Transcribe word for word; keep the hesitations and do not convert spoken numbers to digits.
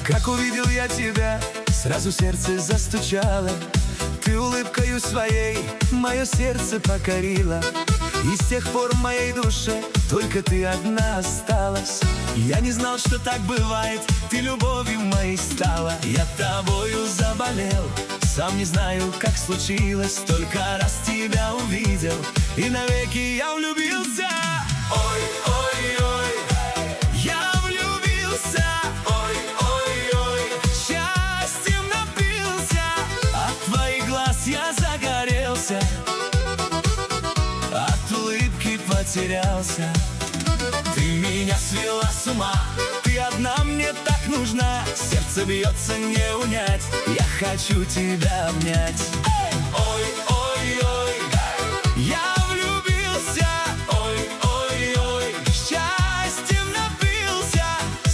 Как увидел я тебя, сразу сердце застучало. Ты улыбкою своей мое сердце покорила. И с тех пор в моей душе только ты одна осталась. Я не знал, что так бывает, ты любовью моей стала. Я тобою заболел, сам не знаю, как случилось. Только раз тебя увидел, и навеки я влюбился. Ой, ой, ой, я влюбился. Ой, ой, ой, счастьем напился. От твоих глаз я загорелся, от улыбки потерялся. Ты меня свела с ума, ты одна мне так нужна. Сердце бьется не унять, я хочу тебя обнять. Ой,